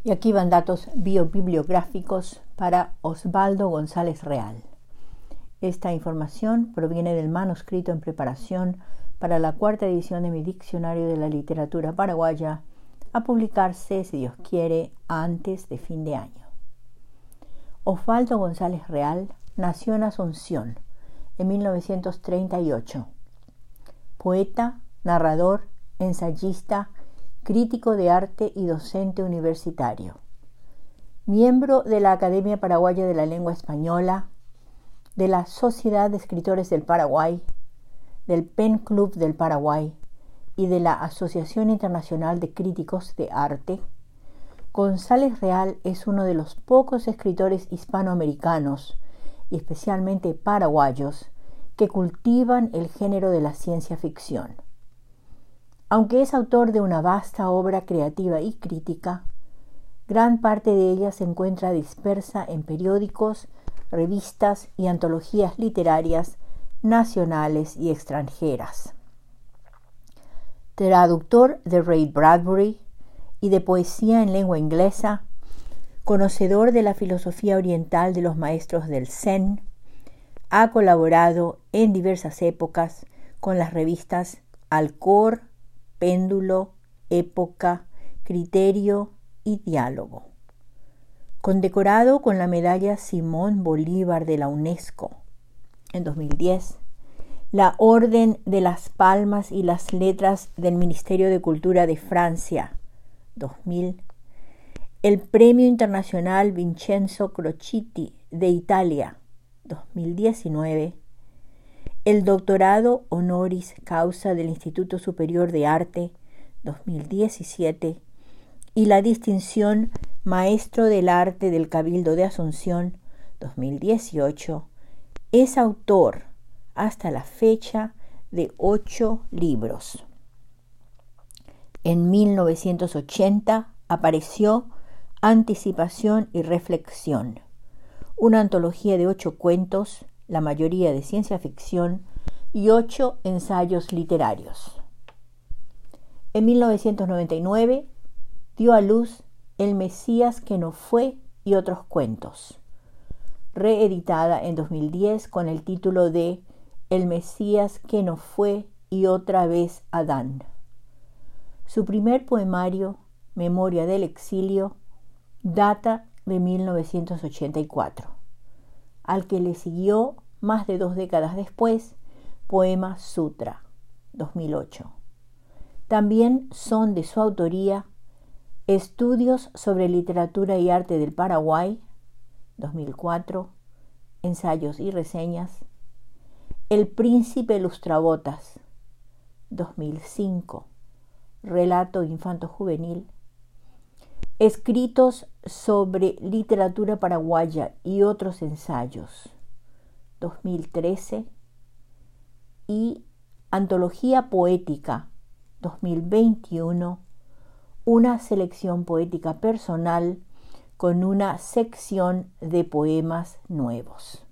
Y aquí van datos biobibliográficos para Osvaldo González Real. Esta información proviene del manuscrito en preparación para la 4ª edición de mi Diccionario de la Literatura Paraguaya, a publicarse, si Dios quiere, antes de fin de año. Osvaldo González Real nació en Asunción en 1938. Poeta, narrador, ensayista, crítico de arte y docente universitario. Miembro de la Academia Paraguaya de la Lengua Española, de la Sociedad de Escritores del Paraguay, del Pen Club del Paraguay y de la Asociación Internacional de Críticos de Arte, González Real es uno de los pocos escritores hispanoamericanos, y especialmente paraguayos, que cultivan el género de la ciencia ficción. Aunque es autor de una vasta obra creativa y crítica, gran parte de ella se encuentra dispersa en periódicos, revistas y antologías literarias nacionales y extranjeras. Traductor de Ray Bradbury y de poesía en lengua inglesa, conocedor de la filosofía oriental de los maestros del Zen, ha colaborado en diversas épocas con las revistas Alcor, Péndulo, Época, Criterio y Diálogo. Condecorado con la medalla Simón Bolívar de la UNESCO en 2010, la Orden de las Palmas y las Letras del Ministerio de Cultura de Francia 2000, el Premio Internacional Vincenzo Crociti de Italia 2019, el Doctorado Honoris Causa del Instituto Superior de Arte 2017 y la distinción Maestro del Arte del Cabildo de Asunción 2018, es autor hasta la fecha de 8 libros. En 1980 apareció Anticipación y Reflexión, una antología de 8 cuentos, la mayoría de ciencia ficción, y 8 ensayos literarios. En 1999 dio a luz El Mesías que no fue y otros cuentos, reeditada en 2010 con el título de El Mesías que no fue y otra vez Adán. Su primer poemario, Memoria del Exilio, data de 1984, al que le siguió más de 2 décadas después, Poema Sutra, 2008. También son de su autoría Estudios sobre Literatura y Arte del Paraguay, 2004, Ensayos y Reseñas, El Príncipe Lustrabotas, 2005, Relato infanto-juvenil, Escritos sobre Literatura Paraguaya y otros ensayos, 2013, y Antología Poética, 2021, una selección poética personal con una sección de poemas nuevos.